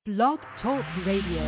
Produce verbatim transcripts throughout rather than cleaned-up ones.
Blog Talk Radio.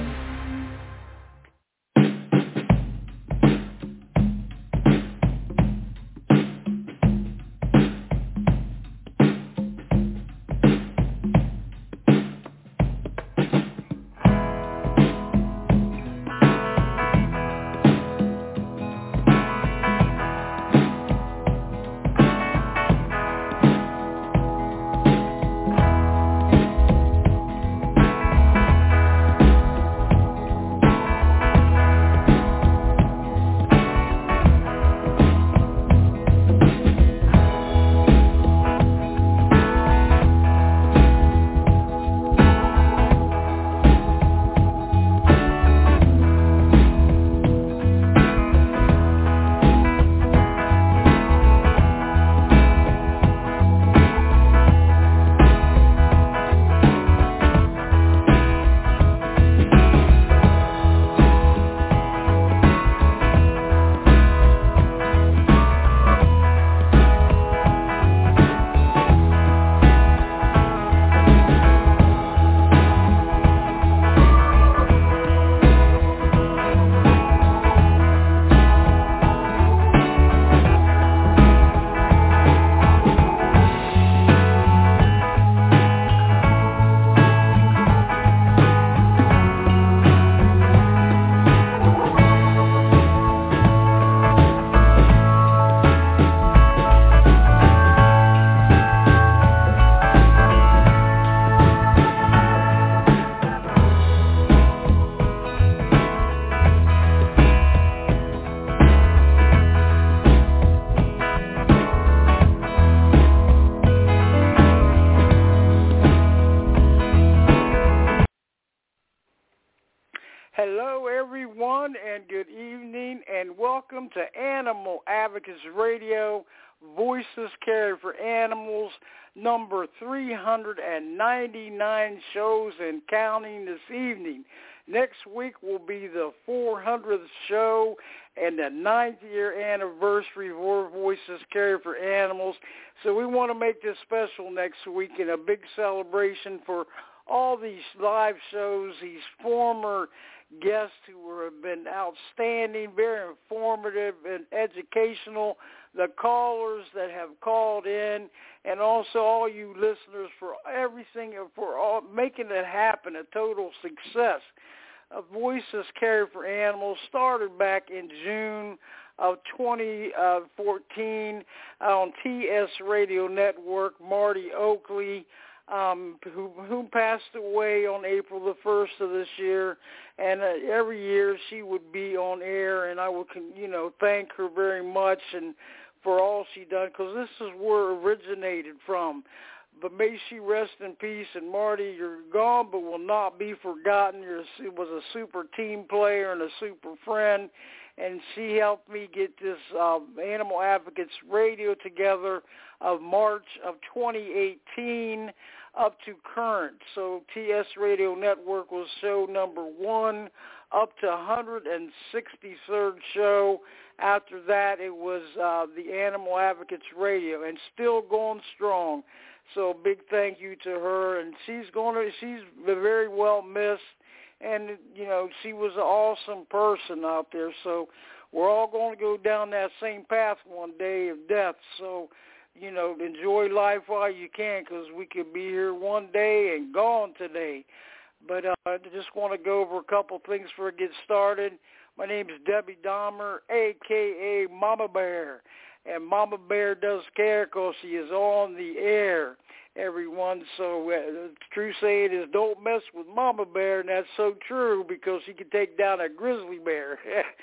Hello, everyone, and good evening, and welcome to Animal Advocates Radio, Voices Caring for Animals, number three hundred ninety-nine shows and counting this evening. Next week will be the four hundredth show and the ninth year anniversary of Voices Caring for Animals. So we want to make this special next week and a big celebration for all these live shows, these former guests who have been outstanding, very informative and educational, the callers that have called in, and also all you listeners for everything, for all, making it happen, a total success. Uh, Voices Caring for Animals started back in June of twenty fourteen on T S Radio Network. Marty Oakley, Um, who, who passed away on April the first of this year, and uh, every year she would be on air, and I would, you know, thank her very much and for all she done, because this is where it originated from. But may she rest in peace, and Marty, you're gone but will not be forgotten. You're a, was a super team player and a super friend, and she helped me get this uh, Animal Advocates Radio together of March of twenty eighteen up to current. So T S Radio Network was show number one up to one hundred sixty-third show. After that, it was uh, the Animal Advocates Radio, and still going strong. So big thank you to her, and she's going to, she's very well missed, and you know, she was an awesome person out there. So we're all going to go down that same path one day of death. So, you know, enjoy life while you can, because we could be here one day and gone today. But uh, I just want to go over a couple things before I get started. My name is Debbie Dahmer, a k a. Mama Bear. And Mama Bear does care because she is on the air, everyone. So uh, the true saying is don't mess with Mama Bear, and that's so true because she can take down a grizzly bear.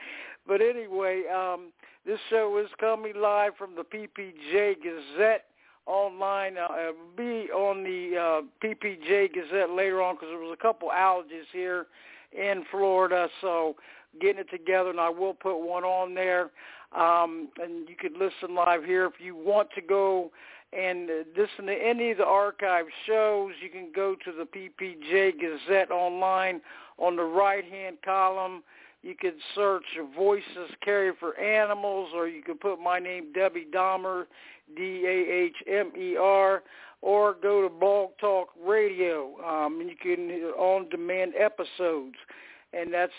But anyway, um, this show is coming live from the P P J Gazette online. Uh, it will be on the uh, P P J Gazette later on because there was a couple outages here in Florida. So getting it together, and I will put one on there. Um, and you could listen live here. If you want to go and uh, listen to any of the archive shows, you can go to the P P J Gazette online on the right-hand column. You could search Voices Caring for Animals, or you could put my name, Debbie Dahmer, D A H M E R. or go to Blog Talk Radio. Um, and you can on-demand episodes, and that's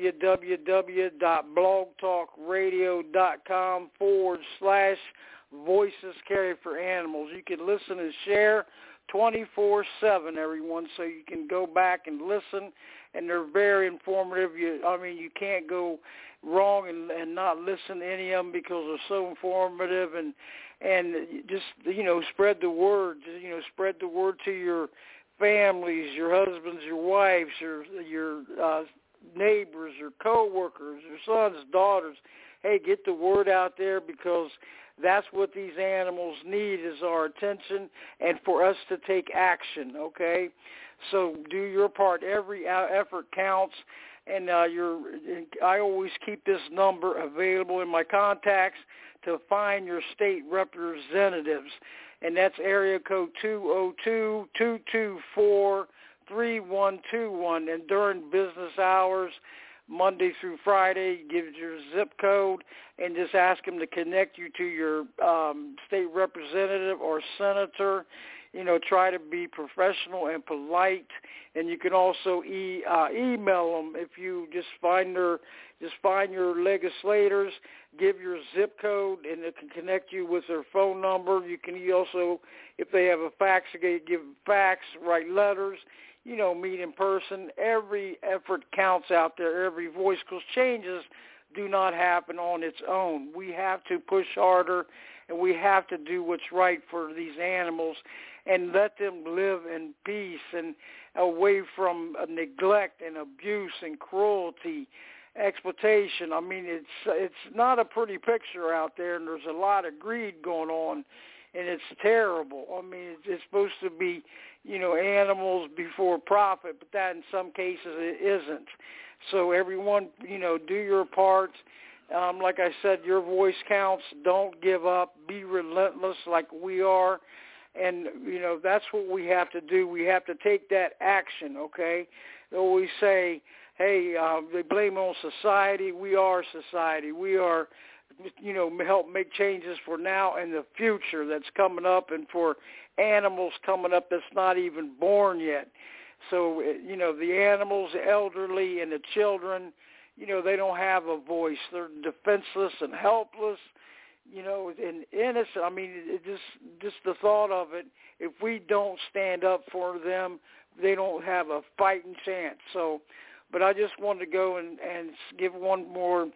www.blogtalkradio.com forward slash Voices Caring for Animals. You can listen and share twenty-four seven, everyone, so you can go back and listen, and they're very informative. You, I mean, you can't go wrong and, and not listen to any of them because they're so informative, and and just, you know, spread the word, you know, spread the word to your families, your husbands, your wives, your your uh, neighbors, your coworkers, your sons, daughters. Hey, get the word out there, because that's what these animals need, is our attention, and for us to take action, okay? So do your part. Every effort counts, and uh, you're, I always keep this number available in my contacts to find your state representatives, and that's area code two oh two, two two four, three one two one, and during business hours, Monday through Friday, give your zip code and just ask them to connect you to your um, state representative or senator. You know, try to be professional and polite, and you can also e- uh, email them if you just find their, just find your legislators, give your zip code, and it can connect you with their phone number. You can also, if they have a fax, you can give them fax, write letters. You know, meet in person. Every effort counts out there, every voice, because changes do not happen on its own. We have to push harder, and we have to do what's right for these animals and let them live in peace and away from uh, neglect and abuse and cruelty, exploitation. I mean, it's it's not a pretty picture out there, and there's a lot of greed going on, and it's terrible. I mean, it's, it's supposed to be, you know, animals before profit, but that in some cases it isn't. So everyone, you know, do your part. Um, like I said, your voice counts. Don't give up. Be relentless like we are. And, you know, that's what we have to do. We have to take that action, okay? They always say, hey, uh, they blame on society. We are society. We are, you know, help make changes for now and the future that's coming up, and for animals coming up that's not even born yet. So, you know, the animals, the elderly, and the children, you know, they don't have a voice. They're defenseless and helpless, you know, and innocent. I mean, it just just the thought of it, if we don't stand up for them, they don't have a fighting chance. So, but I just wanted to go and, and give one more.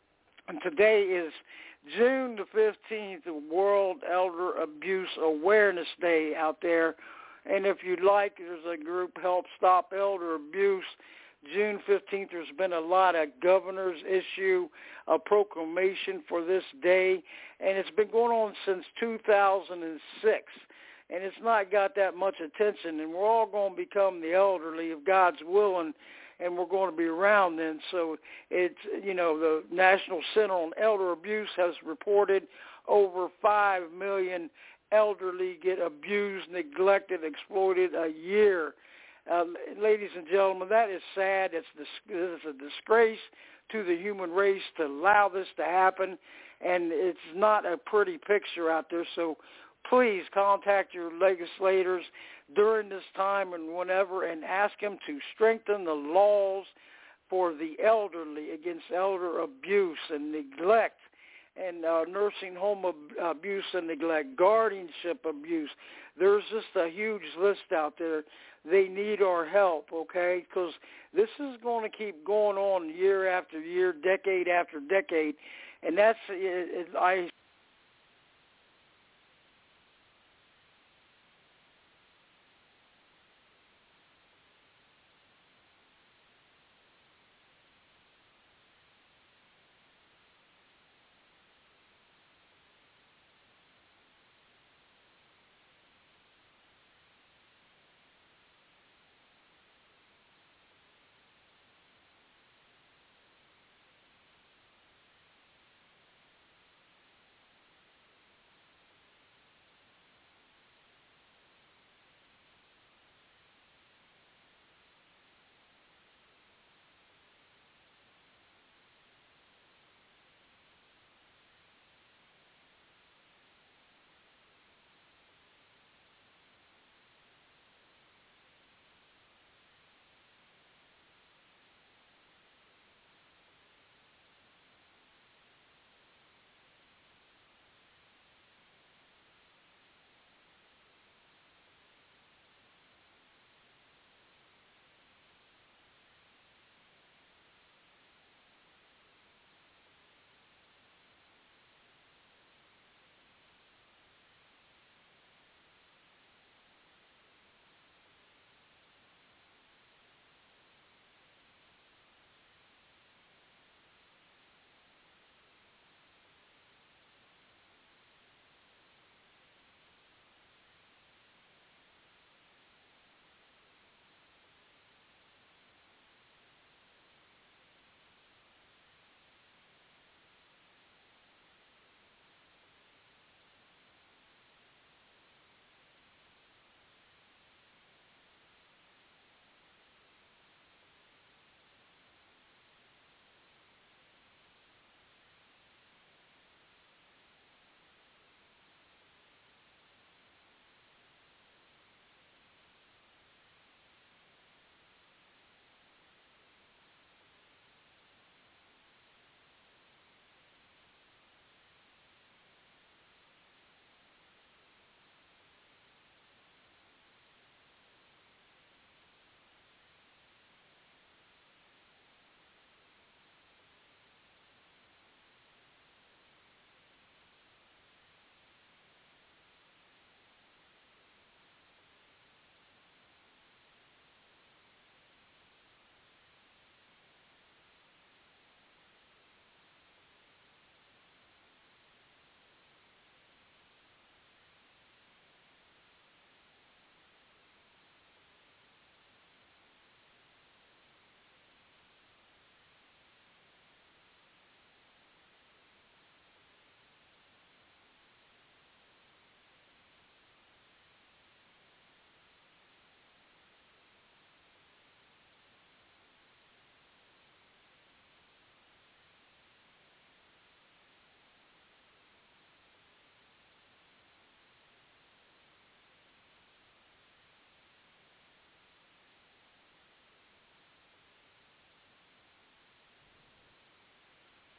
And today is June the fifteenth, World Elder Abuse Awareness Day out there. And if you'd like, there's a group, Help Stop Elder Abuse. June fifteenth, there's been a lot of governors issue a proclamation for this day, and it's been going on since two thousand six, and it's not got that much attention, and we're all going to become the elderly if God's willing, and we're going to be around then. So it's, you know, the National Center on Elder Abuse has reported over five million elderly get abused, neglected, exploited a year. Uh, ladies and gentlemen, that is sad. It's, it's a disgrace to the human race to allow this to happen, and it's not a pretty picture out there. So please contact your legislators during this time and whenever, and ask them to strengthen the laws for the elderly against elder abuse and neglect, and uh, nursing home ab- abuse and neglect, guardianship abuse. There's just a huge list out there. They need our help, okay, because this is going to keep going on year after year, decade after decade, and that's, it, it, I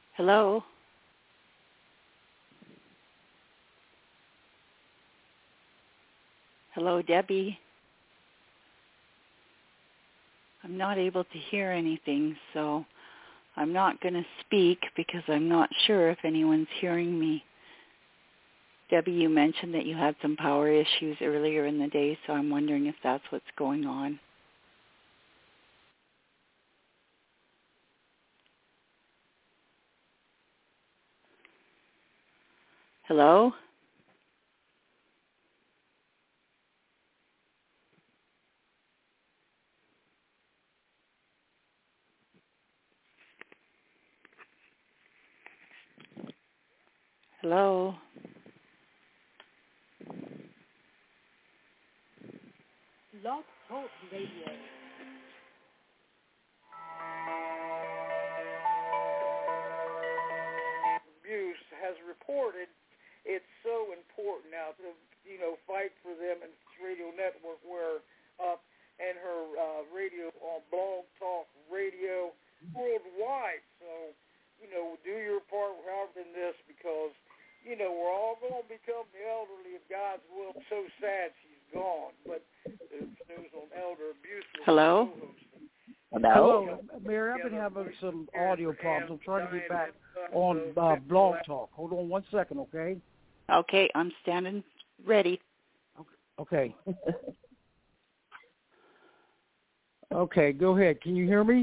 Hello? Hello, Debbie? I'm not able to hear anything, so I'm not going to speak because I'm not sure if anyone's hearing me. Debbie, you mentioned that you had some power issues earlier in the day, so I'm wondering if that's what's going on. Hello? Hello? Blog Talk Radio. Abuse has reported it's so important now to, you know, fight for them and radio network where, uh, and her uh, radio on Blog Talk Radio worldwide. So, you know, do your part however in this because, you know, we're all going to become the elderly if God's will. I'm so sad she's gone, but the news on elder abuse was Hello? Hello. Hello, Mary. I've been having some audio problems. I'm trying to get back on uh, Blog Talk. Hold on one second, okay? Okay, I'm standing ready. Okay. Okay, go ahead. Can you hear me?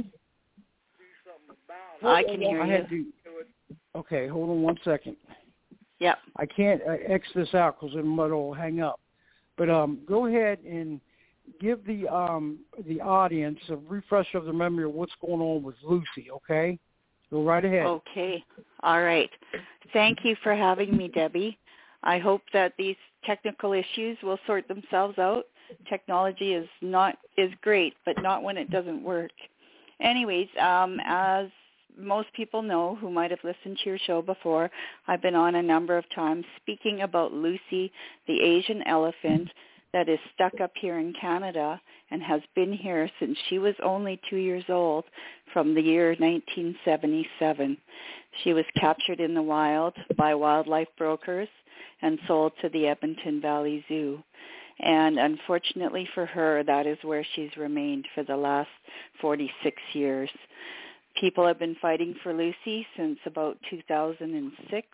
I can hear I you. had to, okay, hold on one second. Yep. I can't uh, X this out because then it'll hang up. But um, go ahead and give the um, the audience a refresh of the memory of what's going on with Lucy, okay? Go right ahead. Okay. All right. Thank you for having me, Debbie. I hope that these technical issues will sort themselves out. Technology is not is great, but not when it doesn't work. Anyways, um, as most people know who might have listened to your show before, I've been on a number of times speaking about Lucy, the Asian elephant that is stuck up here in Canada and has been here since she was only two years old from the year nineteen seventy-seven. She was captured in the wild by wildlife brokers and sold to the Edmonton Valley Zoo. And unfortunately for her, that is where she's remained for the last forty-six years. People have been fighting for Lucy since about two thousand six,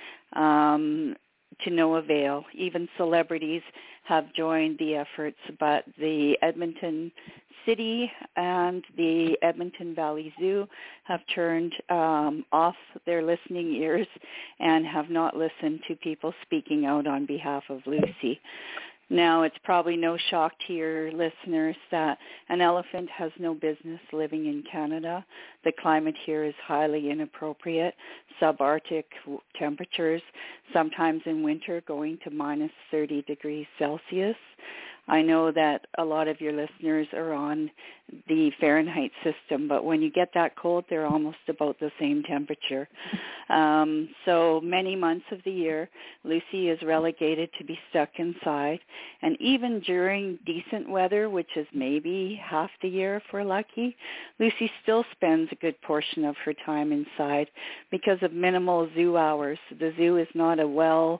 um, to no avail. Even celebrities have joined the efforts, but the Edmonton City and the Edmonton Valley Zoo have turned um, off their listening ears and have not listened to people speaking out on behalf of Lucy. Now, it's probably no shock to your listeners that an elephant has no business living in Canada. The climate here is highly inappropriate, subarctic temperatures, sometimes in winter going to minus thirty degrees Celsius. I know that a lot of your listeners are on the Fahrenheit system, but when you get that cold, they're almost about the same temperature. Um, so many months of the year, Lucy is relegated to be stuck inside. And even during decent weather, which is maybe half the year if we're lucky, Lucy still spends a good portion of her time inside because of minimal zoo hours. The zoo is not a well...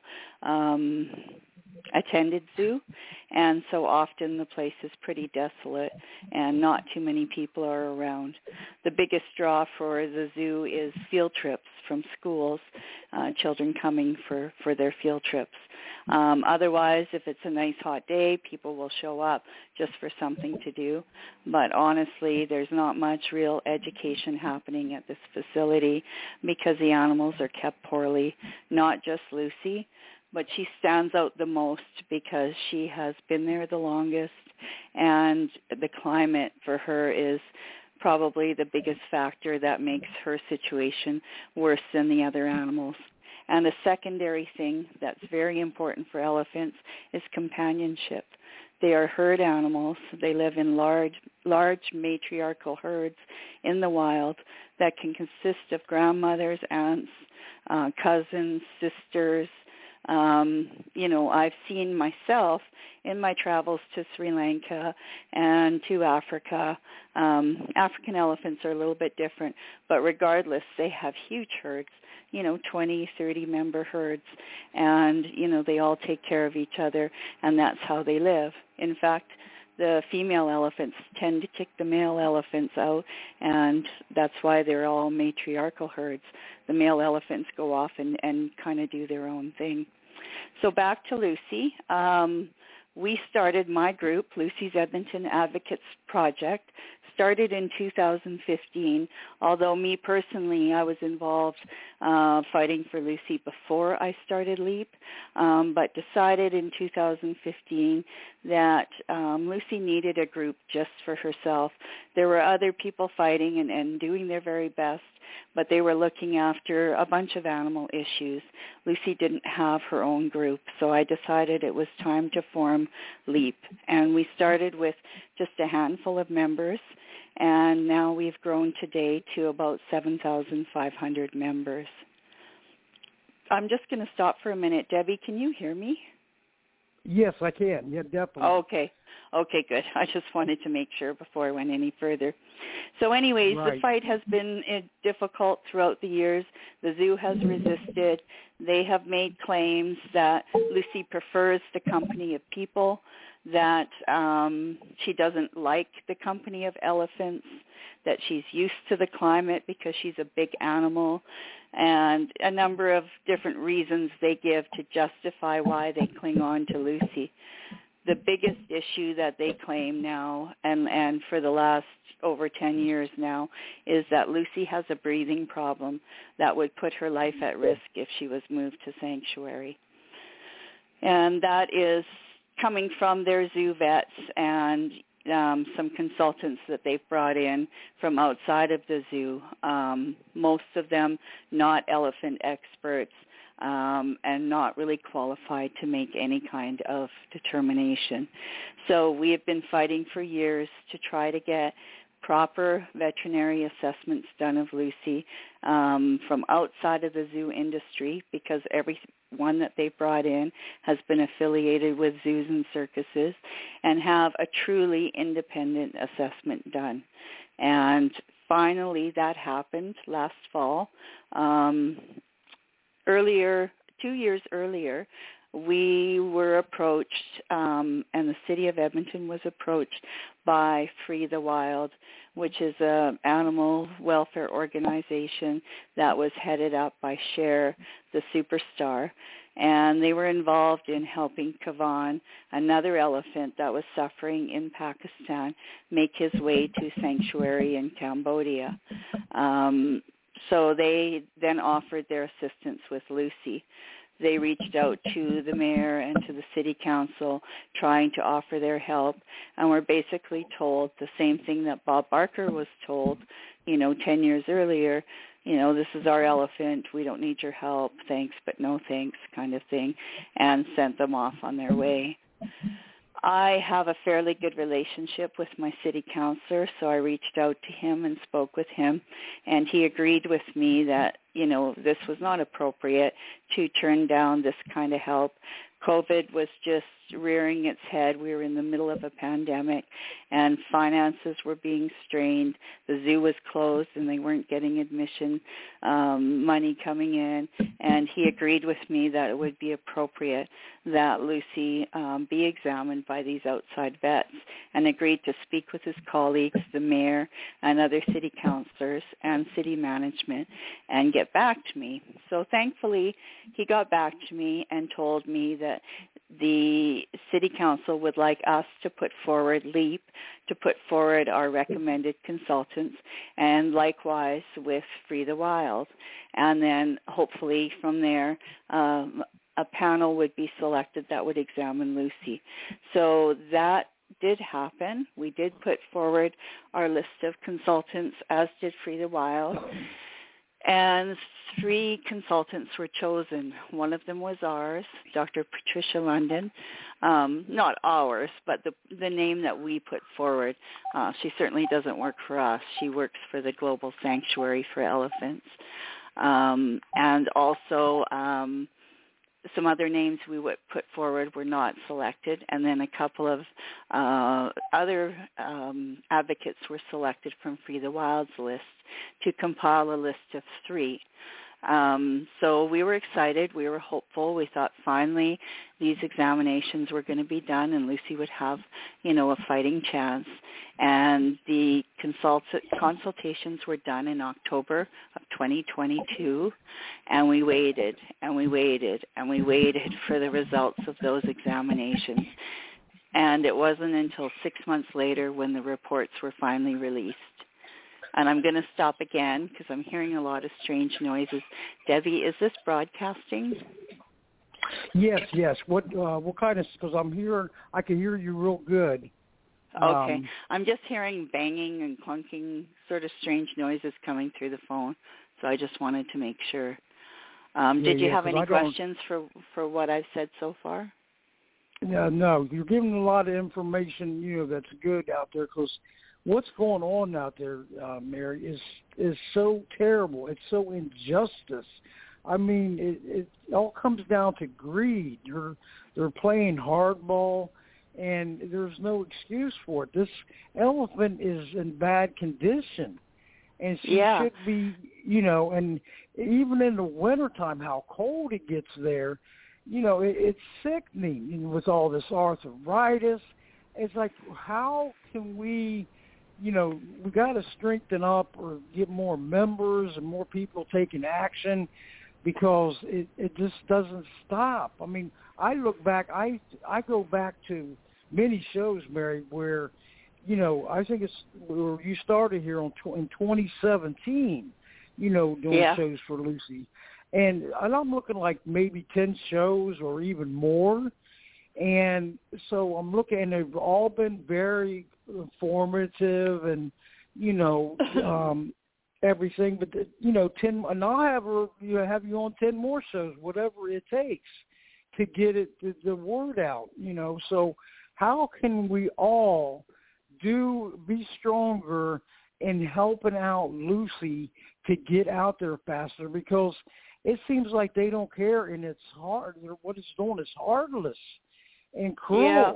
Um, attended zoo, and so often the place is pretty desolate and not too many people are around. The biggest draw for the zoo is field trips from schools, uh, children coming for, for their field trips. Um, otherwise, if it's a nice hot day, people will show up just for something to do. But honestly, there's not much real education happening at this facility because the animals are kept poorly, not just Lucy, but she stands out the most because she has been there the longest, and the climate for her is probably the biggest factor that makes her situation worse than the other animals. And a secondary thing that's very important for elephants is companionship. They are herd animals. They live in large, large matriarchal herds in the wild that can consist of grandmothers, aunts, uh, cousins, sisters, Um, you know, I've seen myself in my travels to Sri Lanka and to Africa. Um, African elephants are a little bit different, but regardless, they have huge herds, you know, twenty, thirty member herds, and, you know, they all take care of each other, and that's how they live. In fact, the female elephants tend to kick the male elephants out, and that's why they're all matriarchal herds. The male elephants go off and, and kind of do their own thing. So back to Lucy. Um, we started my group, Lucy's Edmonton Advocates Project, started in two thousand fifteen, although me personally, I was involved uh, fighting for Lucy before I started LEAP, um, but decided in two thousand fifteen that um, Lucy needed a group just for herself. There were other people fighting and, and doing their very best, but they were looking after a bunch of animal issues. Lucy didn't have her own group, so I decided it was time to form LEAP. And we started with just a handful of members, and now we've grown today to about seven thousand five hundred members. I'm just going to stop for a minute. Debbie, can you hear me? Yes, I can. Yeah, definitely. Okay. Okay, good. I just wanted to make sure before I went any further. So anyways, Right. The fight has been uh, difficult throughout the years. The zoo has resisted. They have made claims that Lucy prefers the company of people, that um, she doesn't like the company of elephants, that she's used to the climate because she's a big animal, and a number of different reasons they give to justify why they cling on to Lucy. The biggest issue that they claim now, and, and for the last over ten years now, is that Lucy has a breathing problem that would put her life at risk if she was moved to sanctuary. And that is coming from their zoo vets and um, some consultants that they've brought in from outside of the zoo, um, most of them not elephant experts, Um, and not really qualified to make any kind of determination. So we have been fighting for years to try to get proper veterinary assessments done of Lucy um, from outside of the zoo industry, because every one that they brought in has been affiliated with zoos and circuses, and have a truly independent assessment done. And finally that happened last fall. Um, Earlier, two years earlier, we were approached, um, and the city of Edmonton was approached by Free the Wild, which is an animal welfare organization that was headed up by Cher, the superstar. And they were involved in helping Kavan, another elephant that was suffering in Pakistan, make his way to sanctuary in Cambodia. Um, So they then offered their assistance with Lucy. They reached out to the mayor and to the city council trying to offer their help, and were basically told the same thing that Bob Barker was told, you know, ten years earlier, you know, this is our elephant, we don't need your help, thanks but no thanks kind of thing, and sent them off on their way. I have a fairly good relationship with my city councilor, so I reached out to him and spoke with him, and he agreed with me that, you know, this was not appropriate to turn down this kind of help. COVID was just rearing its head. We were in the middle of a pandemic, and finances were being strained. The zoo was closed, and they weren't getting admission um, money coming in. And he agreed with me that it would be appropriate that Lucy um, be examined by these outside vets, and agreed to speak with his colleagues, the mayor, and other city councilors and city management, and get back to me. So thankfully, he got back to me and told me that the city council would like us to put forward LEAP, to put forward our recommended consultants, and likewise with Free the Wild. And then hopefully from there, um, a panel would be selected that would examine Lucy. So that did happen. We did put forward our list of consultants, as did Free the Wild. And three consultants were chosen. One of them was ours, Doctor Patricia London. Um, not ours, but the the name that we put forward. Uh, she certainly doesn't work for us. She works for the Global Sanctuary for Elephants. Um, and also um, some other names we would put forward were not selected, and then a couple of uh, other um, advocates were selected from Free the Wild's list to compile a list of three. Um, so we were excited. We were hopeful. We thought finally these examinations were going to be done and Lucy would have, you know, a fighting chance. And the consult- consultations were done in October of twenty twenty-two, and we waited and we waited and we waited for the results of those examinations. And it wasn't until six months later when the reports were finally released. And I'm going to stop again because I'm hearing a lot of strange noises. Debbie, is this broadcasting? Yes, yes. What uh, what kind of? Because I'm hearing, I can hear you real good. Okay. Um, I'm just hearing banging and clunking, sort of strange noises coming through the phone. So I just wanted to make sure. Um, yeah, did you yeah, have any I don't... questions for for what I've said so far? No, no. You're giving a lot of information, you know, that's good out there because what's going on out there, uh, Mary, is is so terrible. It's so injustice. I mean, it, it all comes down to greed. They're they're playing hardball, and there's no excuse for it. This elephant is in bad condition, and she yeah. should be, you know, and even in the wintertime, how cold it gets there, you know, it, it's sickening with all this arthritis. It's like, how can we... You know, we got to strengthen up or get more members and more people taking action because it, it just doesn't stop. I mean, I look back, I I go back to many shows, Mary, where, you know, I think it's where you started here on in twenty seventeen, you know, doing yeah. shows for Lucy. And, and I'm looking like maybe ten shows or even more. And so I'm looking, and they've all been very informative and, you know, um, everything. But, the, you know, ten, and I'll have, her, you know, have you on ten more shows, whatever it takes to get it the, the word out, you know. So how can we all do be stronger in helping out Lucy to get out there faster? Because it seems like they don't care, and it's hard. What it's doing is heartless and cruel. Yeah,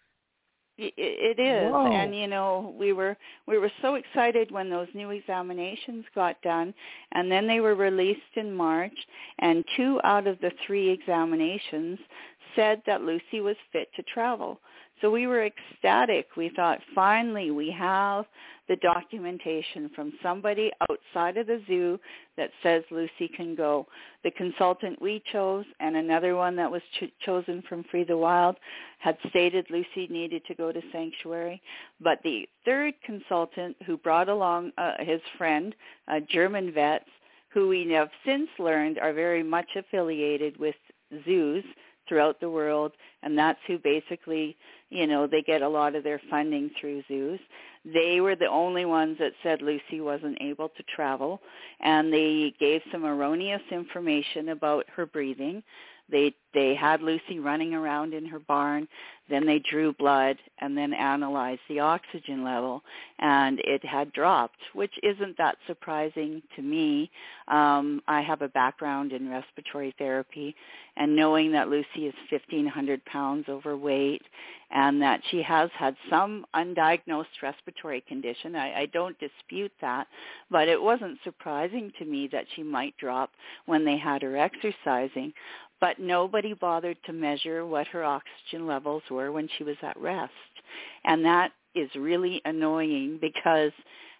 it is. Whoa. And you know, we were we were so excited when those new examinations got done, and then they were released in March, and two out of the three examinations said that Lucy was fit to travel. So we were ecstatic. We thought, finally, we have the documentation from somebody outside of the zoo that says Lucy can go. The consultant we chose and another one that was ch- chosen from Free the Wild had stated Lucy needed to go to sanctuary. But the third consultant, who brought along uh, his friend, uh, German vets, who we have since learned are very much affiliated with zoos throughout the world, and that's who basically, you know, they get a lot of their funding through zoos. They were the only ones that said Lucy wasn't able to travel, and they gave some erroneous information about her breathing. They they had Lucy running around in her barn, then they drew blood and then analyzed the oxygen level, and it had dropped, which isn't that surprising to me. Um, I have a background in respiratory therapy, and knowing that Lucy is fifteen hundred pounds overweight and that she has had some undiagnosed respiratory condition, I, I don't dispute that, but it wasn't surprising to me that she might drop when they had her exercising. But nobody bothered to measure what her oxygen levels were when she was at rest. And that is really annoying because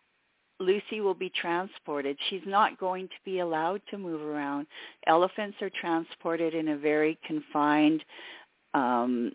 Lucy will be transported. She's not going to be allowed to move around. Elephants are transported in a very confined, um,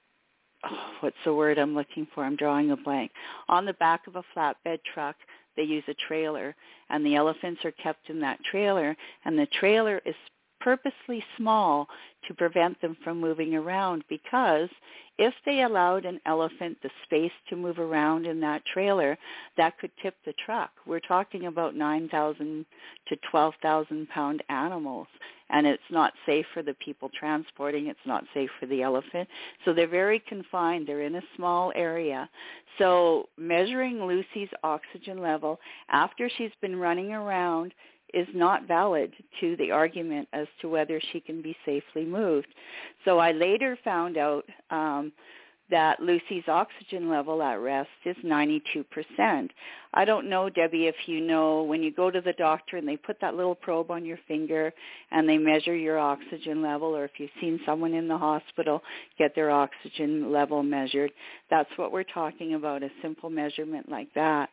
oh, what's the word I'm looking for? I'm drawing a blank. On the back of a flatbed truck, they use a trailer, and the elephants are kept in that trailer, and the trailer is purposely small to prevent them from moving around, because if they allowed an elephant the space to move around in that trailer, that could tip the truck. We're talking about nine thousand to twelve thousand pound animals, and it's not safe for the people transporting. It's not safe for the elephant. So they're very confined. They're in a small area. So measuring Lucy's oxygen level after she's been running around is not valid to the argument as to whether she can be safely moved. So I later found out um, that Lucy's oxygen level at rest is ninety-two percent. I don't know, Debbie, if you know, when you go to the doctor and they put that little probe on your finger and they measure your oxygen level, or if you've seen someone in the hospital get their oxygen level measured, that's what we're talking about, a simple measurement like that.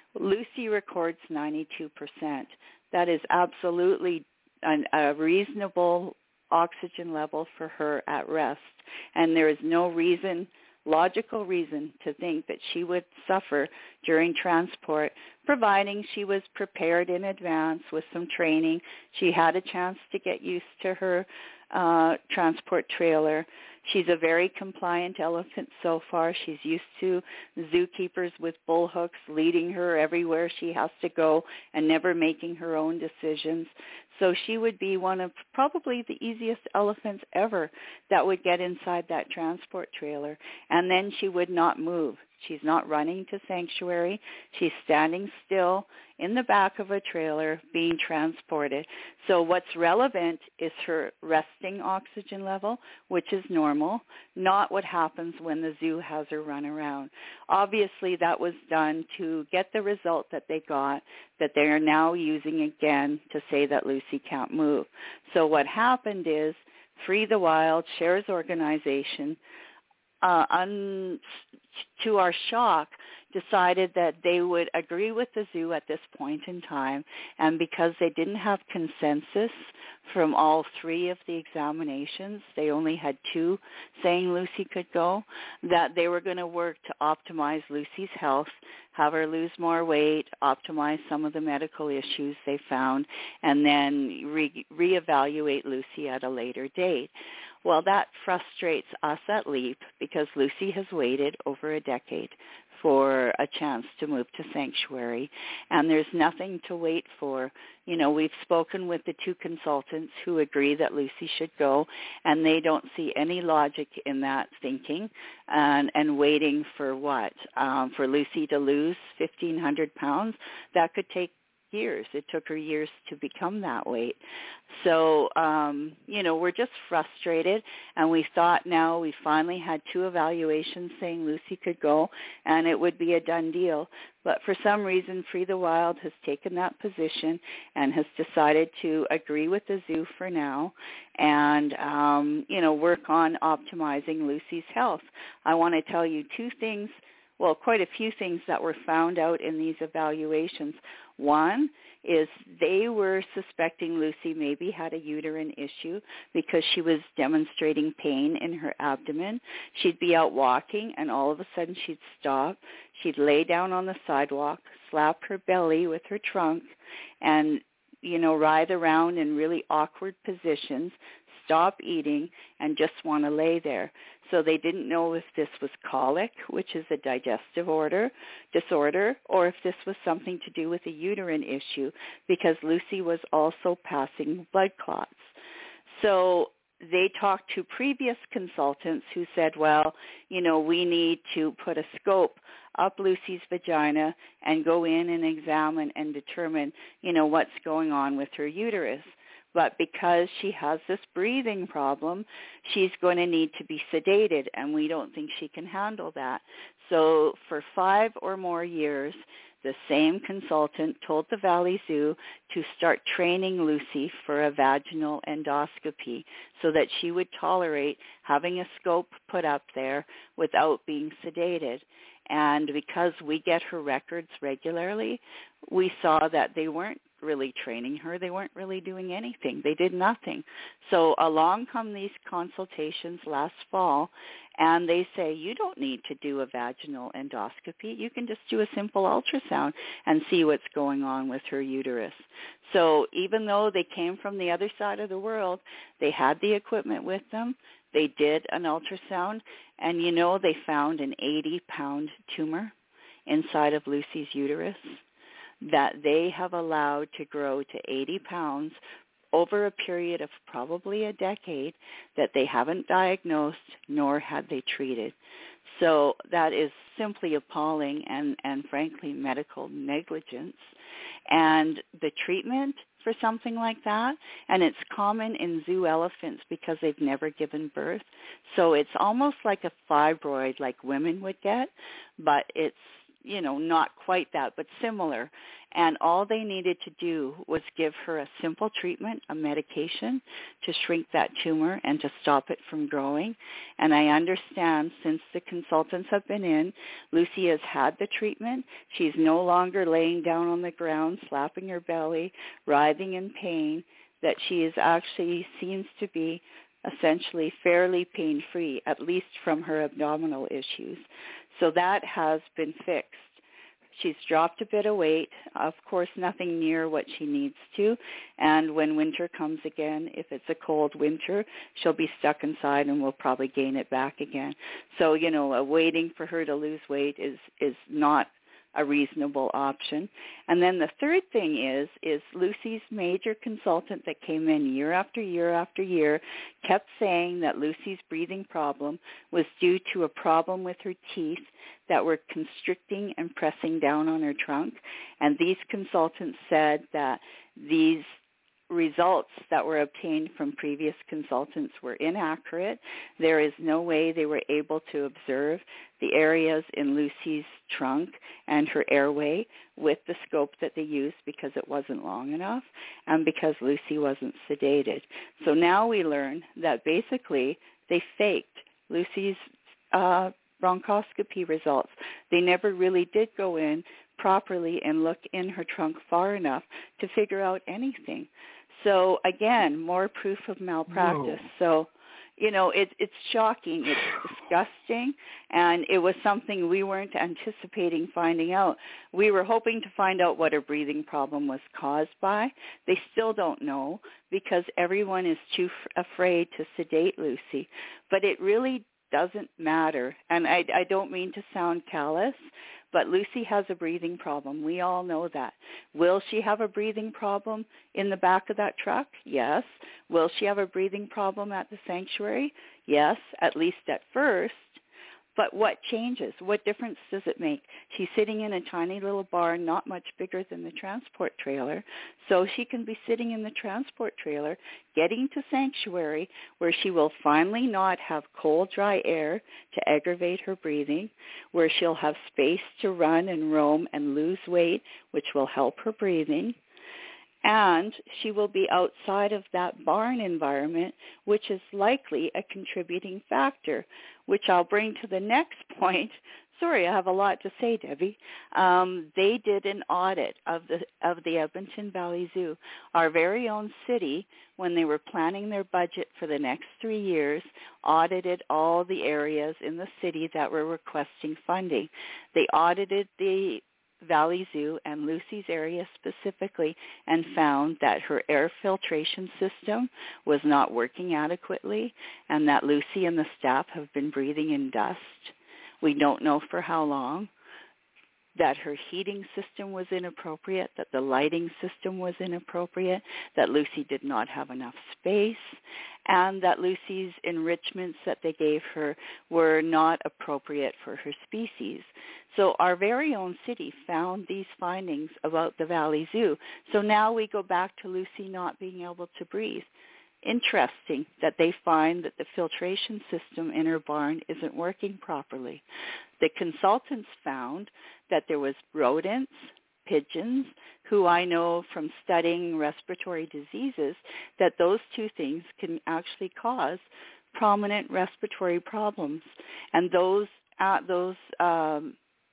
Lucy records ninety-two percent. That is absolutely an, a reasonable oxygen level for her at rest, and there is no reason, logical reason, to think that she would suffer during transport, providing she was prepared in advance with some training. She had a chance to get used to her uh, transport trailer. She's a very compliant elephant so far. She's used to zookeepers with bull hooks leading her everywhere she has to go and never making her own decisions. So she would be one of probably the easiest elephants ever that would get inside that transport trailer. And then she would not move. She's not running to sanctuary. She's standing still in the back of a trailer being transported. So what's relevant is her resting oxygen level, which is normal, not what happens when the zoo has her run around. Obviously, that was done to get the result that they got, that they are now using again to say that Lucy can't move. So what happened is Free the Wild, Shares organization, uh, un- to our shock, decided that they would agree with the zoo at this point in time, and because they didn't have consensus from all three of the examinations, they only had two saying Lucy could go, that they were going to work to optimize Lucy's health, have her lose more weight, optimize some of the medical issues they found, and then re- reevaluate Lucy at a later date. Well, that frustrates us at LEAP because Lucy has waited over a decade for a chance to move to sanctuary, and there's nothing to wait for. You know, we've spoken with the two consultants who agree that Lucy should go, and they don't see any logic in that thinking and, and waiting for what? Um, for Lucy to lose fifteen hundred pounds? That could take years. It took her years to become that weight. So, um, you know, we're just frustrated, and we thought now we finally had two evaluations saying Lucy could go, and it would be a done deal. But for some reason, Free the Wild has taken that position and has decided to agree with the zoo for now and, um, you know, work on optimizing Lucy's health. I want to tell you two things, well, quite a few things that were found out in these evaluations. One is they were suspecting Lucy maybe had a uterine issue because she was demonstrating pain in her abdomen. She'd be out walking, and all of a sudden she'd stop. She'd lay down on the sidewalk, slap her belly with her trunk, and, you know, writhe around in really awkward positions, stop eating, and just want to lay there. So they didn't know if this was colic, which is a digestive order disorder, or if this was something to do with a uterine issue, because Lucy was also passing blood clots. So they talked to previous consultants who said, well, you know, we need to put a scope up Lucy's vagina and go in and examine and determine, you know, what's going on with her uterus. But because she has this breathing problem, she's going to need to be sedated, and we don't think she can handle that. So for five or more years, the same consultant told the Valley Zoo to start training Lucy for a vaginal endoscopy so that she would tolerate having a scope put up there without being sedated. And because we get her records regularly, we saw that they weren't really training her. They weren't really doing anything. They did nothing. So along come these consultations last fall, and they say, you don't need to do a vaginal endoscopy. You can just do a simple ultrasound and see what's going on with her uterus. So even though they came from the other side of the world, they had the equipment with them. They did an ultrasound, and, you know, they found an eighty-pound tumor inside of Lucy's uterus that they have allowed to grow to eighty pounds over a period of probably a decade that they haven't diagnosed nor had they treated. So that is simply appalling and, and frankly medical negligence. And the treatment for something like that, and it's common in zoo elephants because they've never given birth. So it's almost like a fibroid like women would get, but it's, you know, not quite that, but similar. And all they needed to do was give her a simple treatment, a medication, to shrink that tumor and to stop it from growing. And I understand since the consultants have been in, Lucy has had the treatment. She's no longer laying down on the ground, slapping her belly, writhing in pain, that she is actually seems to be essentially fairly pain-free, at least from her abdominal issues. So that has been fixed. She's dropped a bit of weight, of course nothing near what she needs to, and when winter comes again, if it's a cold winter, she'll be stuck inside and will probably gain it back again. So, you know, uh, waiting for her to lose weight is, is not a reasonable option. And then the third thing is, is Lucy's major consultant that came in year after year after year kept saying that Lucy's breathing problem was due to a problem with her teeth that were constricting and pressing down on her trunk. And these consultants said that these results that were obtained from previous consultants were inaccurate. There is no way they were able to observe the areas in Lucy's trunk and her airway with the scope that they used because it wasn't long enough and because Lucy wasn't sedated. So now we learn that basically they faked Lucy's uh, bronchoscopy results. They never really did go in properly and look in her trunk far enough to figure out anything. So again, more proof of malpractice. Whoa. So, you know, it, it's shocking, it's disgusting, and it was something we weren't anticipating finding out. We were hoping to find out what her breathing problem was caused by. They still don't know because everyone is too f- afraid to sedate Lucy. But it really doesn't matter, and I, I don't mean to sound callous, but Lucy has a breathing problem. We all know that. Will she have a breathing problem in the back of that truck? Yes. Will she have a breathing problem at the sanctuary? Yes, at least at first. But what changes? What difference does it make? She's sitting in a tiny little barn, not much bigger than the transport trailer. So she can be sitting in the transport trailer, getting to sanctuary, where she will finally not have cold, dry air to aggravate her breathing, where she'll have space to run and roam and lose weight, which will help her breathing. And she will be outside of that barn environment, which is likely a contributing factor, which I'll bring to the next point. Sorry, I have a lot to say, Debbie. Um, they did an audit of the of the Edmonton Valley Zoo, our very own city, when they were planning their budget for the next three years, audited all the areas in the city that were requesting funding. They audited the Valley Zoo and Lucy's area specifically and found that her air filtration system was not working adequately and that Lucy and the staff have been breathing in dust. We don't know for how long. That her heating system was inappropriate, that the lighting system was inappropriate, that Lucy did not have enough space, and that Lucy's enrichments that they gave her were not appropriate for her species. So our very own city found these findings about the Valley Zoo. So now we go back to Lucy not being able to breathe. Interesting that they find that the filtration system in her barn isn't working properly. The consultants found that there was rodents, pigeons, who I know from studying respiratory diseases, that those two things can actually cause prominent respiratory problems. And those, uh, those um,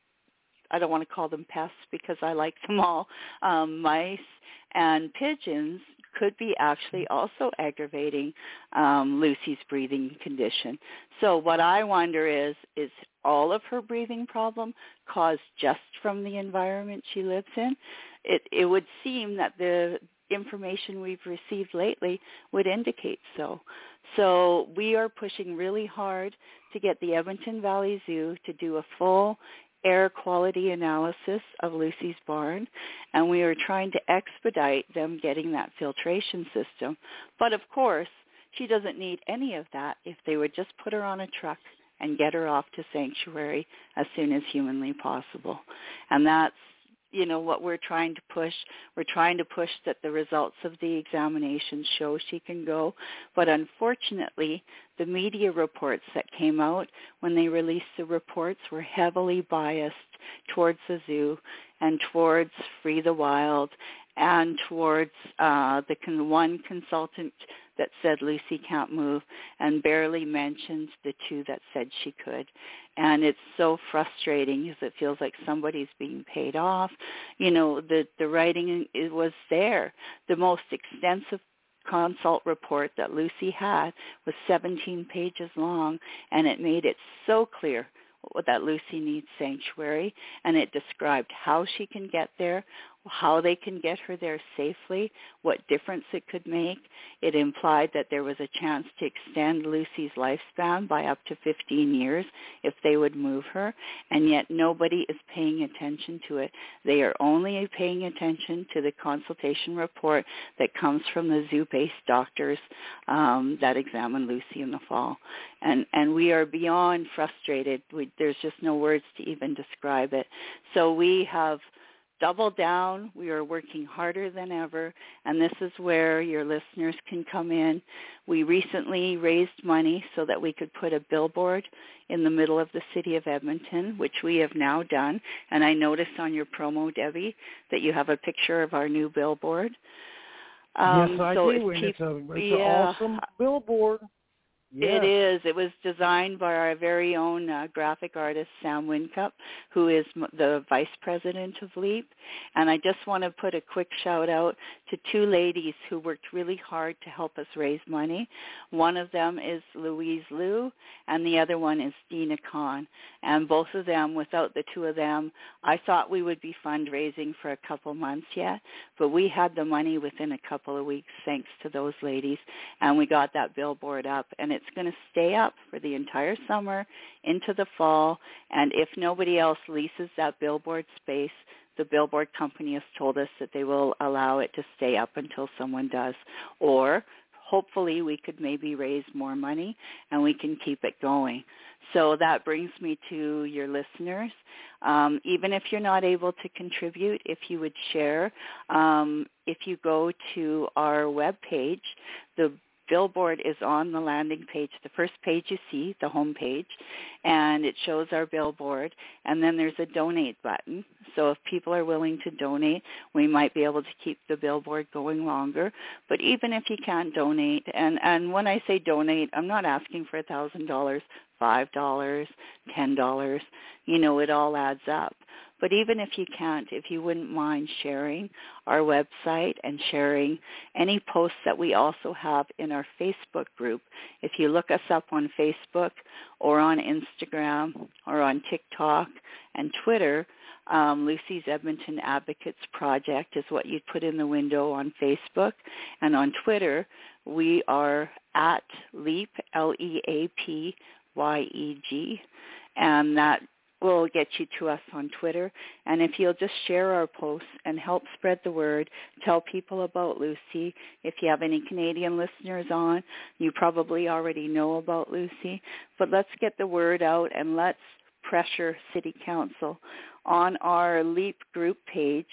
I don't want to call them pests because I like them all, um, mice and pigeons could be actually also aggravating um, Lucy's breathing condition. So what I wonder is, is all of her breathing problem caused just from the environment she lives in? It, it would seem that the information we've received lately would indicate so. So we are pushing really hard to get the Edmonton Valley Zoo to do a full air quality analysis of Lucy's barn, and we are trying to expedite them getting that filtration system. But of course, she doesn't need any of that if they would just put her on a truck and get her off to sanctuary as soon as humanly possible. And that's, you know, what we're trying to push. We're trying to push that the results of the examination show she can go. But unfortunately, the media reports that came out when they released the reports were heavily biased towards the zoo and towards Free the Wild and towards uh, the con- one consultant that said Lucy can't move and barely mentioned the two that said she could. And it's so frustrating because it feels like somebody's being paid off. You know, the, the writing it was there. The most extensive consult report that Lucy had was seventeen pages long, and it made it so clear that Lucy needs sanctuary, and it described how she can get there, how they can get her there safely, what difference it could make. It implied that there was a chance to extend Lucy's lifespan by up to fifteen years if they would move her, and yet nobody is paying attention to it. They are only paying attention to the consultation report that comes from the zoo-based doctors um, that examined Lucy in the fall. And, and we are beyond frustrated. We, there's just no words to even describe it. So we have double down. We are working harder than ever, and this is where your listeners can come in. We recently raised money so that we could put a billboard in the middle of the city of Edmonton, which we have now done. And I noticed on your promo, Debbie, that you have a picture of our new billboard. Um, yes, I so do, and it's, a, it's yeah, an awesome billboard. Yes. It is. It was designed by our very own uh, graphic artist, Sam Wincup, who is m- the vice president of LEAP. And I just want to put a quick shout out to two ladies who worked really hard to help us raise money. One of them is Louise Liu, and the other one is Dina Khan. And both of them, without the two of them, I thought we would be fundraising for a couple months yet, but we had the money within a couple of weeks thanks to those ladies, and we got that billboard up, and it's going to stay up for the entire summer into the fall, and if nobody else leases that billboard space, the billboard company has told us that they will allow it to stay up until someone does, or hopefully we could maybe raise more money and we can keep it going. So that brings me to your listeners. Um, even if you're not able to contribute, if you would share, um, if you go to our webpage, the billboard is on the landing page, the first page you see, the home page, and it shows our billboard, and then there's a donate button. So if people are willing to donate, we might be able to keep the billboard going longer. But even if you can't donate, and, and when I say donate, I'm not asking for one thousand dollars, five dollars, ten dollars. You know, it all adds up. But even if you can't, if you wouldn't mind sharing our website and sharing any posts that we also have in our Facebook group, if you look us up on Facebook or on Instagram or on TikTok and Twitter, um, Lucy's Edmonton Advocates Project is what you'd put in the window on Facebook. And on Twitter, we are at LEAP, L E A P Y E G, and that will get you to us on Twitter. And if you'll just share our posts and help spread the word, tell people about Lucy. If you have any Canadian listeners on, you probably already know about Lucy. But let's get the word out and let's pressure City Council. On our LEAP group page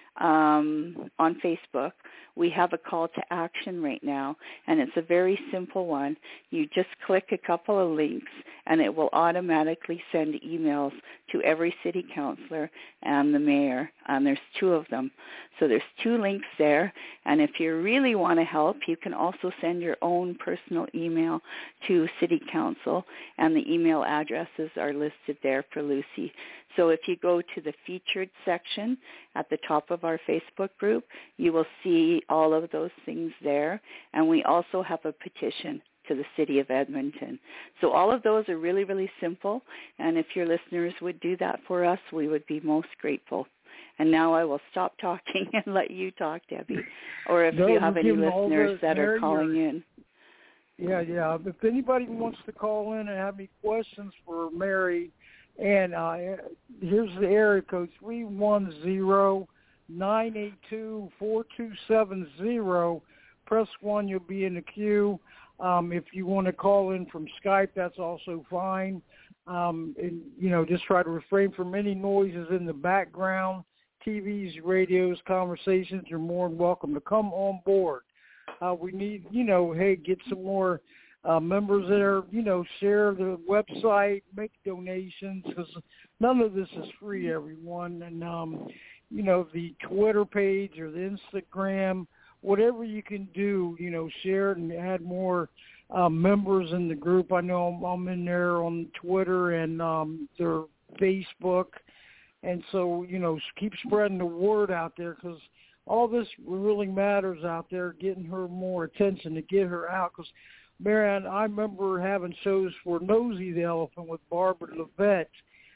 um, on Facebook, we have a call to action right now, and it's a very simple one. You just click a couple of links, and it will automatically send emails to every city councillor and the mayor, and there's two of them. So there's two links there, and if you really want to help, you can also send your own personal email to City Council, and the email addresses are listed there for Lucy. So if you go to the featured section at the top of our Facebook group, you will see all of those things there, and we also have a petition to the City of Edmonton. So all of those are really, really simple, and if your listeners would do that for us, we would be most grateful. And now I will stop talking and let you talk, Debbie, or if no, you have any listeners the, that are calling in. Yeah, yeah. If anybody wants to call in and have any questions for Mary, and uh, here's the area code, three one zero, nine eight two, four two seven zero. Press one, you'll be in the queue. Um, if you want to call in from Skype, that's also fine. Um, and, you know, just try to refrain from any noises in the background, T Vs, radios, conversations, you're more than welcome to come on board. Uh, we need, you know, hey, get some more uh, members there, you know, share the website, make donations, because none of this is free, everyone. And, um, you know, the Twitter page or the Instagram, whatever you can do, you know, share it and add more uh, members in the group. I know I'm, I'm in there on Twitter and um, their Facebook. And so, you know, keep spreading the word out there, because all this really matters out there, getting her more attention to get her out. Because, Marianne, I remember having shows for Nosy the Elephant with Barbara LeVette,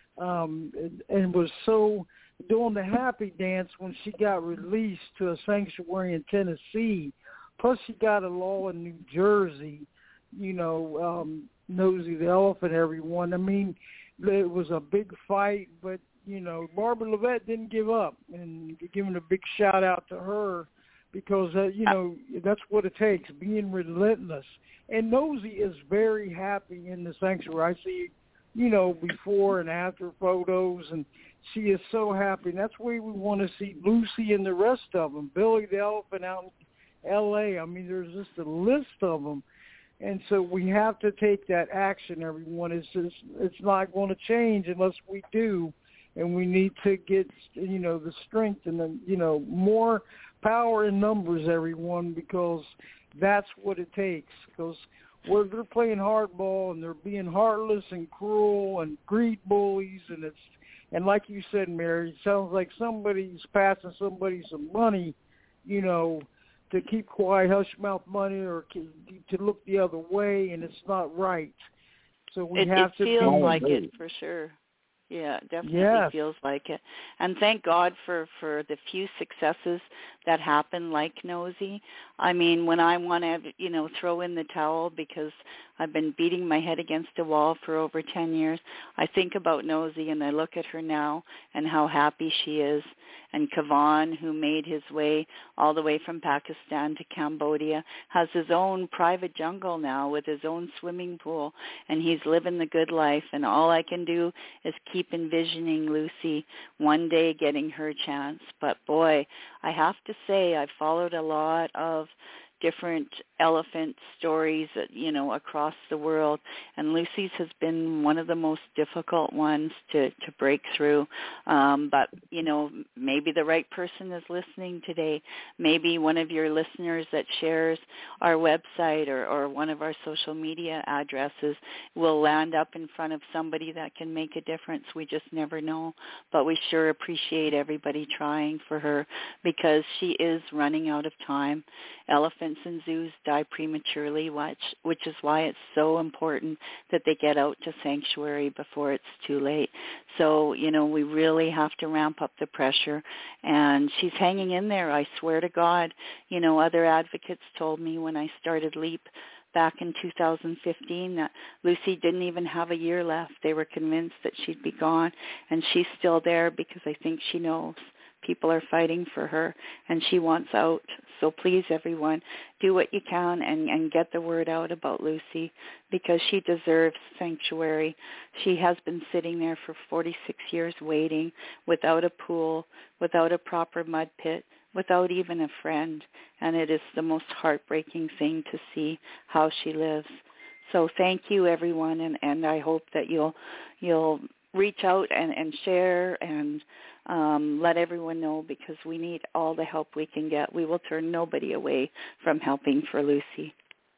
um, and, and was so doing the happy dance when she got released to a sanctuary in Tennessee. Plus, she got a law in New Jersey, you know, um, Nosy the Elephant, everyone. I mean, it was a big fight, but, you know, Barbara LeVette didn't give up, and giving a big shout out to her, because, uh, you know, that's what it takes, being relentless. And Nosy is very happy in the sanctuary. I see, you know, before and after photos, and she is so happy. And that's where we want to see Lucy and the rest of them. Billy the Elephant out in L A. I mean, there's just a list of them. And so we have to take that action, everyone. It's just, it's not going to change unless we do. And we need to get, you know, the strength and the, you know, more power in numbers, everyone, because that's what it takes. Because where they're playing hardball and they're being heartless and cruel and greed bullies, and it's, and like you said, Mary, it sounds like somebody's passing somebody some money, you know, to keep quiet, hush mouth money, or to look the other way, and it's not right. So we it, have it to. It feels be, like it for sure. Yeah, it definitely yes. feels like it. And thank God for, for the few successes that happen like Nosy. I mean, when I want to, you know, throw in the towel because I've been beating my head against a wall for over ten years, I think about Nosy and I look at her now and how happy she is. And Kavan, who made his way all the way from Pakistan to Cambodia, has his own private jungle now with his own swimming pool, and he's living the good life. And all I can do is keep envisioning Lucy one day getting her chance. But boy, I have to say I've followed a lot of different elephant stories, you know, across the world, and Lucy's has been one of the most difficult ones to, to break through. Um, but, you know, maybe the right person is listening today. Maybe one of your listeners that shares our website or, or one of our social media addresses will land up in front of somebody that can make a difference. We just never know. But we sure appreciate everybody trying for her, because she is running out of time. Elephants in zoos die prematurely, which, which is why it's so important that they get out to sanctuary before it's too late. So, you know, we really have to ramp up the pressure, and she's hanging in there, I swear to God. You know, other advocates told me when I started LEAP back in two thousand fifteen that Lucy didn't even have a year left. They were convinced that she'd be gone, and she's still there because I think she knows people are fighting for her, and she wants out. So please, everyone, do what you can and, and get the word out about Lucy, because she deserves sanctuary. She has been sitting there for forty-six years waiting, without a pool, without a proper mud pit, without even a friend, and it is the most heartbreaking thing to see how she lives. So thank you, everyone, and, and I hope that you'll you'll reach out and, and share and um, let everyone know, because we need all the help we can get. We will turn nobody away from helping for Lucy.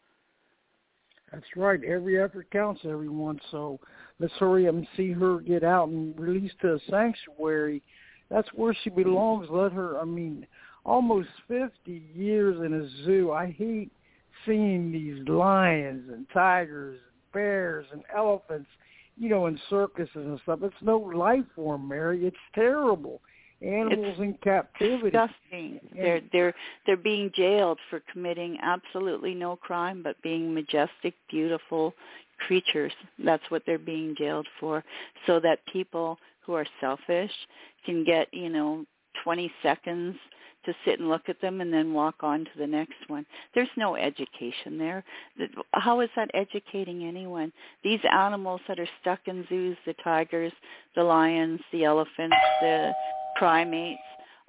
That's right. Every effort counts, everyone. So let's hurry up and see her get out and released to a sanctuary. That's where she belongs. Let her, I mean, almost fifty years in a zoo. I hate seeing these lions and tigers and bears and elephants, you know, in circuses and stuff. It's no life form, Mary. It's terrible. Animals it's in captivity. Disgusting. They're they're they're being jailed for committing absolutely no crime, but being majestic, beautiful creatures. That's what they're being jailed for, so that people who are selfish can get, you know, twenty seconds to sit and look at them and then walk on to the next one. There's no education there. How is that educating anyone? These animals that are stuck in zoos, the tigers, the lions, the elephants, the primates,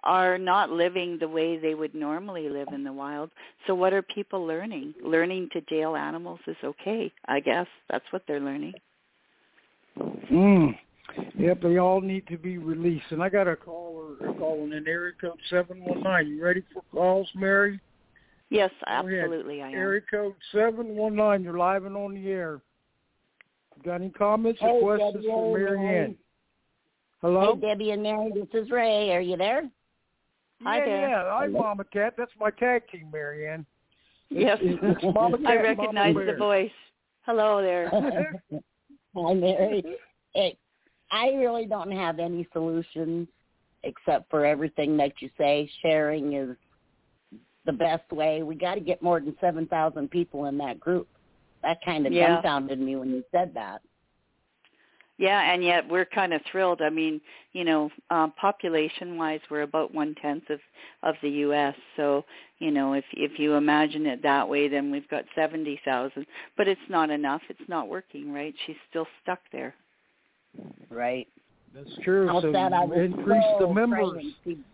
are not living the way they would normally live in the wild. So what are people learning? Learning to jail animals is okay, I guess. That's what they're learning. Mm. Yep, they all need to be released. And I got a caller calling in area code seven one nine. You ready for calls, Mary? Yes, Go absolutely ahead. I am. Area code seven one nine. You're live and on the air. Got any comments or Hey, questions Debbie, for hey, Mary Mary. Ann? Hello? Hey, Debbie and Mary, this is Ray. Are you there? Hi yeah, there. yeah. I'm Mama Cat. That's my tag team, Mary Ann. Yes, It's, it's Mama Cat I and recognize Mama the Bear. voice. Hello there. Hi, Mary. Hey, I really don't have any solutions except for everything that you say. Sharing is the best way. We got to get more than seven thousand people in that group. That kind of Yeah. dumbfounded me when you said that. Yeah, and yet we're kind of thrilled. I mean, you know, um, population-wise, we're about one-tenth of, of the U S So, you know, if if you imagine it that way, then we've got seventy thousand. But it's not enough. It's not working, right? She's still stuck there. Right. That's true. How So sad I was increase so the members. praying she'd-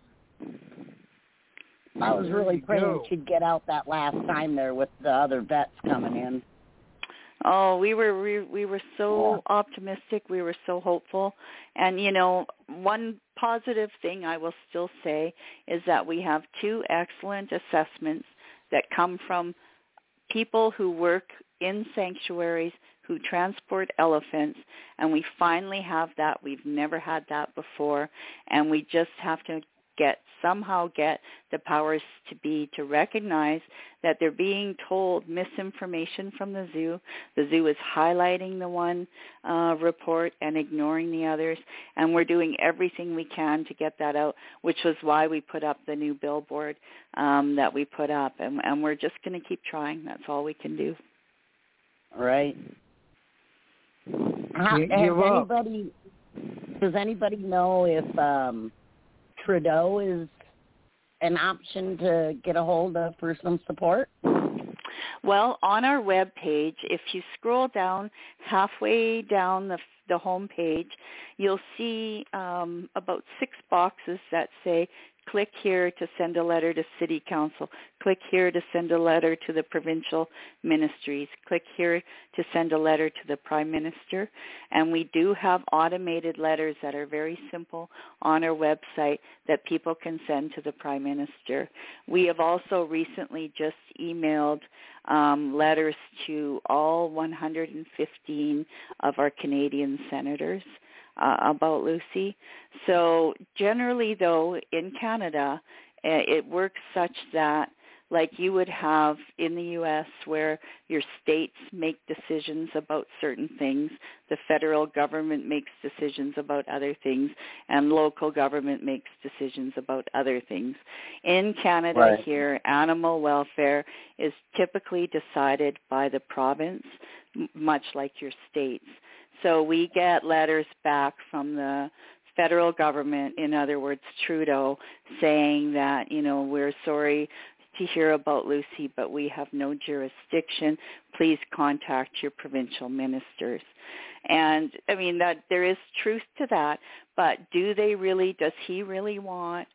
I was There really you praying go. she'd get out that last time there with the other vets coming in. Oh, we were we, we were so Yeah. optimistic. We were so hopeful. And, you know, one positive thing I will still say is that we have two excellent assessments that come from people who work in sanctuaries who transport elephants, and we finally have that. We've never had that before, and we just have to get somehow get the powers to be to recognize that they're being told misinformation from the zoo. The zoo is highlighting the one uh, report and ignoring the others, and we're doing everything we can to get that out, which was why we put up the new billboard um, that we put up, and, and we're just going to keep trying. That's all we can do. Right. How, Can't has give up. anybody, does anybody know if um, Trudeau is an option to get a hold of for some support? Well, on our web page, if you scroll down halfway down the the home page, you'll see um, about six boxes that say, click here to send a letter to City Council. Click here to send a letter to the provincial ministries. Click here to send a letter to the Prime Minister. And we do have automated letters that are very simple on our website that people can send to the Prime Minister. We have also recently just emailed um, letters to all one hundred fifteen of our Canadian senators uh, about Lucy. So generally, though, in Canada, it works such that, like you would have in the U S where your states make decisions about certain things, the federal government makes decisions about other things, and local government makes decisions about other things. In Canada Right. here, animal welfare is typically decided by the province, m- much like your states. So we get letters back from the federal government, in other words, Trudeau, saying that, you know, we're sorry to hear about Lucy, but we have no jurisdiction. Please contact your provincial ministers. And, I mean, that there is truth to that, but do they really, does he really want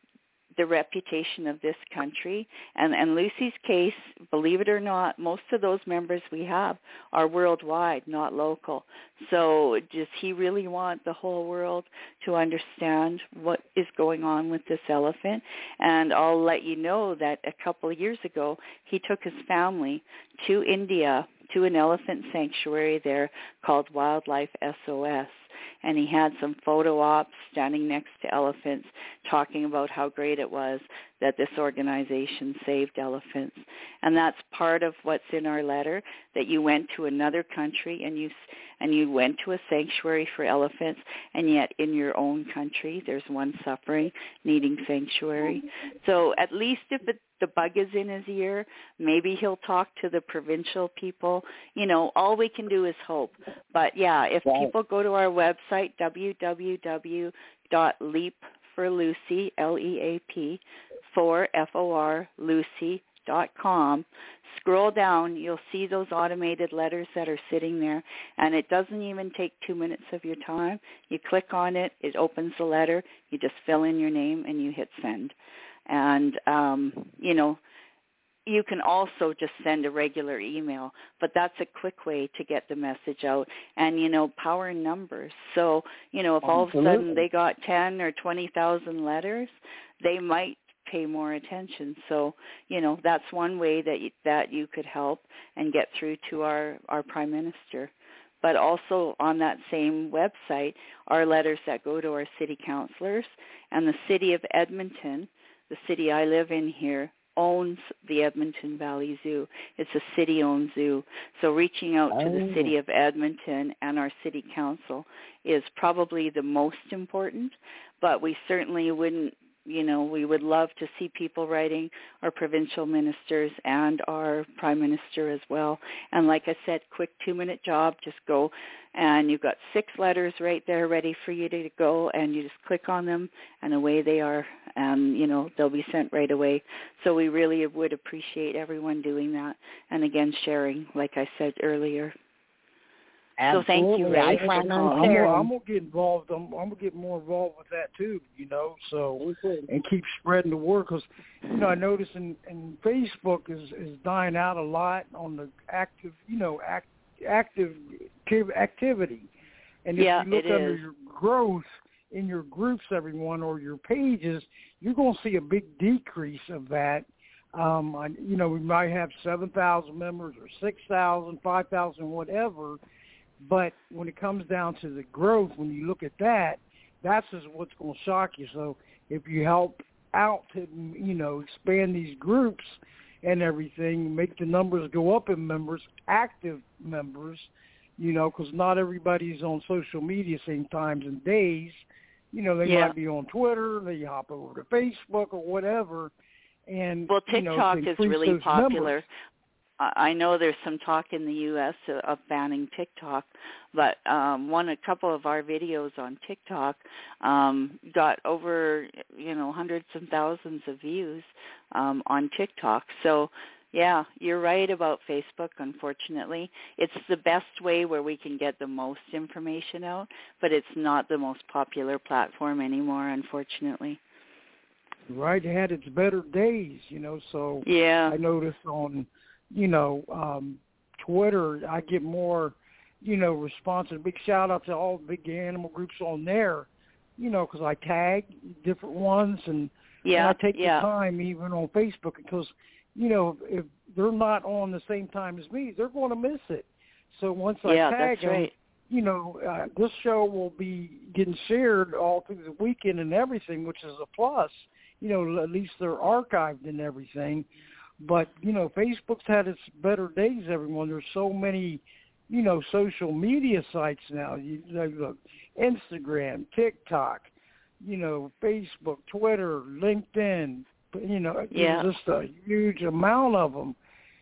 the reputation of this country? And, and Lucy's case, believe it or not, most of those members we have are worldwide, not local. So does he really want the whole world to understand what is going on with this elephant? And I'll let you know that a couple of years ago, he took his family to India, to an elephant sanctuary there called Wildlife S O S. And he had some photo ops standing next to elephants talking about how great it was that this organization saved elephants. And that's part of what's in our letter, that you went to another country and you and you went to a sanctuary for elephants, and yet in your own country there's one suffering, needing sanctuary. So at least if it, the bug is in his ear, maybe he'll talk to the provincial people. You know, all we can do is hope. But yeah, if Right. people go to our website, w w w dot leap for Lucy, L E A P, for F O R, Lucy dot com. Scroll down, you'll see those automated letters that are sitting there, and it doesn't even take two minutes of your time. You click on it, it opens the letter, you just fill in your name, and you hit send. And, um, you know, you can also just send a regular email, but that's a quick way to get the message out. And, you know, power in numbers. So, you know, if all of a sudden they got ten or twenty thousand letters, they might pay more attention. So, you know, that's one way that you, that you could help and get through to our, our Prime Minister. But also on that same website are letters that go to our city councillors, and the city of Edmonton, the city I live in here, owns the Edmonton Valley Zoo. It's a city-owned zoo. So reaching out to the city of Edmonton and our city council is probably the most important, but we certainly wouldn't, you know, we would love to see people writing our provincial ministers and our prime minister as well. And like I said, quick two-minute job, just go, and you've got six letters right there ready for you to go, and you just click on them, and away they are, and, you know, they'll be sent right away. So we really would appreciate everyone doing that, and again, sharing, like I said earlier. Absolutely. So thank you, Ray, for I'm calling. gonna, I'm gonna get involved. I'm, I'm gonna get more involved with that too. You know, so and keep spreading the word, because you know I notice in, in Facebook is is dying out a lot on the active, you know, act, active activity. And if yeah, you look it under is. your growth in your groups, everyone, or your pages, you're going to see a big decrease of that. Um, I, you know, we might have seven thousand members or six thousand, five thousand, whatever. But when it comes down to the growth, when you look at that, that's just what's going to shock you. So if you help out to, you know, expand these groups and everything, make the numbers go up in members, active members, you know, because not everybody's on social media same times and days. You know, they yeah. might be on Twitter, they hop over to Facebook or whatever. And well, you TikTok know, is really popular. Numbers. I know there's some talk in the U S of banning TikTok, but um, one, a couple of our videos on TikTok um, got over, you know, hundreds and thousands of views um, on TikTok. So, yeah, you're right about Facebook, unfortunately. It's the best way where we can get the most information out, but it's not the most popular platform anymore, unfortunately. Right, it had its better days, you know, so yeah. I noticed on, you know, um, Twitter, I get more, you know, responses. Big shout out to all the big animal groups on there, you know, because I tag different ones, and, yeah, and I take yeah. the time even on Facebook, because, you know, if they're not on the same time as me, they're going to miss it. So once I yeah, tag that's them, right. you know, uh, this show will be getting shared all through the weekend and everything, which is a plus. You know, at least they're archived and everything. But, you know, Facebook's had its better days, everyone. There's so many, you know, social media sites now. You, you know, look, Instagram, TikTok, you know, Facebook, Twitter, LinkedIn, you know, yeah. there's just a huge amount of them.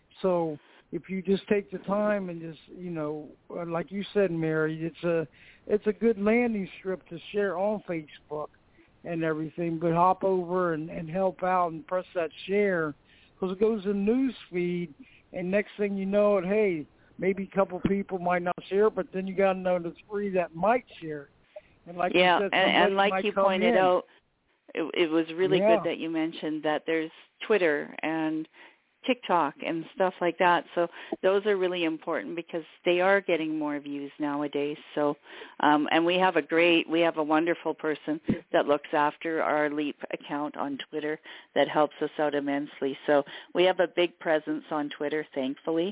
So if you just take the time and just, you know, like you said, Mary, it's a, it's a good landing strip to share on Facebook and everything, but hop over and, and help out and press that share, because it goes in news feed, and next thing you know it, hey, maybe a couple people might not share, but then you got to know the three that might share. And like yeah, you said, and, and like you pointed in. out, it, it was really yeah. good that you mentioned that there's Twitter and TikTok and stuff like that. So those are really important because they are getting more views nowadays. So, um, and we have a great, we have a wonderful person that looks after our Leap account on Twitter that helps us out immensely. So we have a big presence on Twitter, thankfully.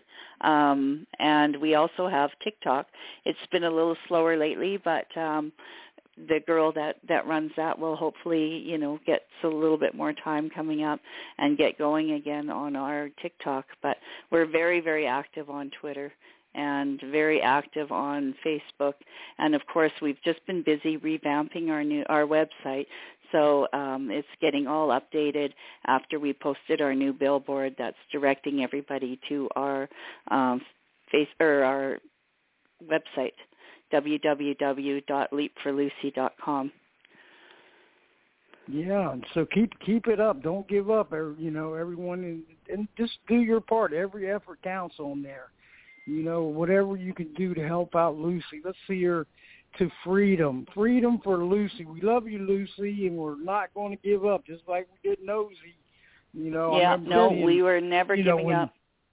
Um, and we also have TikTok. It's been a little slower lately, but um, the girl that, that runs that will hopefully, you know, get a little bit more time coming up and get going again on our TikTok. But we're very, very active on Twitter and very active on Facebook. And, of course, we've just been busy revamping our new our website. So um, it's getting all updated after we posted our new billboard that's directing everybody to our um, face or our website, w w w dot leap for lucy dot com. Yeah, and so keep keep it up. Don't give up. You know, everyone, and, and just do your part. Every effort counts on there. You know, whatever you can do to help out Lucy. Let's see her to freedom. Freedom for Lucy. We love you, Lucy, and we're not going to give up, just like we did Nosy. You know, yeah, I remember no, seeing, we were never you know, giving when, up.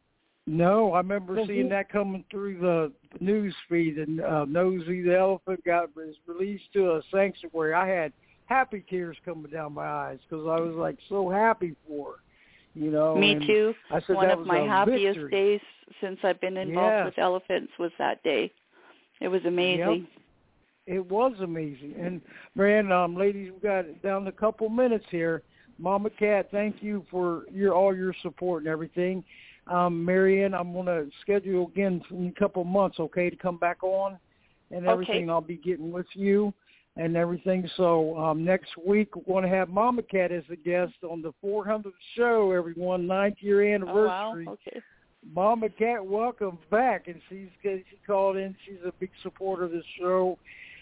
No, I remember seeing that coming through the news feed, and uh, Nosy the elephant got was released to a sanctuary. I had happy tears coming down my eyes because I was like so happy for her. You know, me and too. I said One that of was my a happiest victory. days since I've been involved Yes. with elephants was that day. It was amazing. Yep. It was amazing. And, Brian, um, ladies, we've got down to a couple minutes here. Mama Cat, thank you for your all your support and everything. Um, Marianne, I'm going to schedule again in a couple months, okay, to come back on and everything. Okay. I'll be getting with you and everything. So um, next week we're going to have Mama Cat as a guest on the four hundredth show, everyone, ninth year anniversary. Oh, wow. Okay. Mama Cat, welcome back. And she's she called in. She's a big supporter of this show.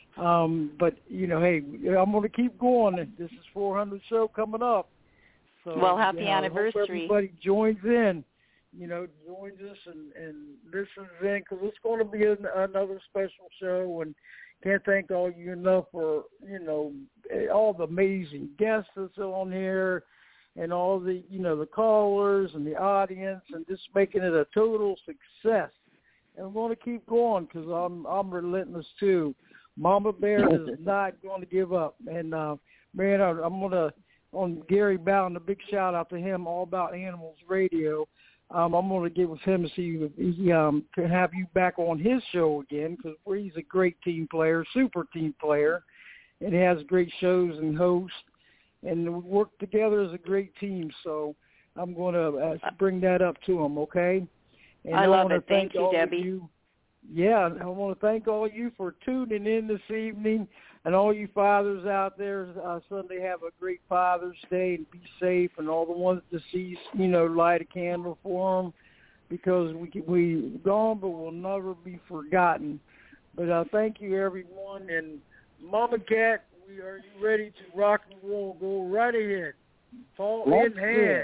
Um, but, you know, hey, I'm going to keep going. This is four hundred show coming up. So, well, happy you know, anniversary. I hope everybody joins in, you know, joins us and, and listens in, because it's going to be an, another special show. And can't thank all you enough for, you know, all the amazing guests that's on here and all the, you know, the callers and the audience, and just making it a total success. And we're going to keep going because I'm, I'm relentless too. Mama Bear is not going to give up. And, uh, man, I, I'm going to, on Gary Bowden, a big shout-out to him, All About Animals Radio. Um, I'm going to get with him and see if he um, can have you back on his show again, because he's a great team player, super team player, and he has great shows and hosts, and we work together as a great team. So I'm going to uh, bring that up to him, okay? And I, I love it. Thank, thank you, Debbie. You. Yeah, I want to thank all of you for tuning in this evening, and all you fathers out there. Uh, Sunday, have a great Father's Day and be safe, and all the ones deceased, you know, light a candle for them, because we we gone, but we'll never be forgotten. But uh, thank you, everyone, and Mama Cat, we are you ready to rock and roll? Go right ahead, fall Let's in hand.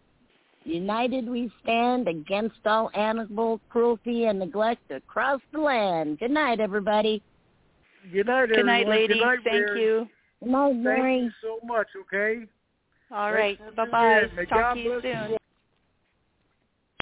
United we stand against all animal cruelty and neglect across the land. Good night, everybody. Good night, everyone. Good night, ladies. Good night, Thank Mary. you. Good night, Mary. Thank you so much, okay? All Thanks right. Bye-bye. May Talk God to you bless soon. you.